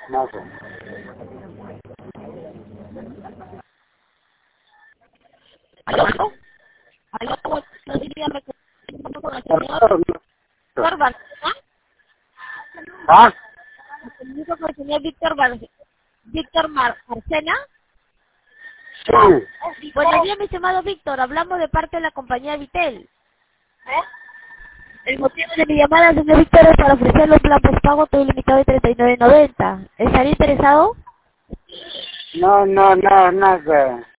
No sé. ¿Aló? ¿Aló? No sé si ya me con el señor No, no. Víctor Barcena. ¿Ah? Me comunico con el señor Víctor Marcena. Sí. Buenos días, mi estimado Víctor. Hablamos de parte de la compañía Vitel. El motivo de mi llamada, señor Víctor, es para ofrecerle un plan postpago todo ilimitado de 39.90. ¿Estaría interesado? No, nada.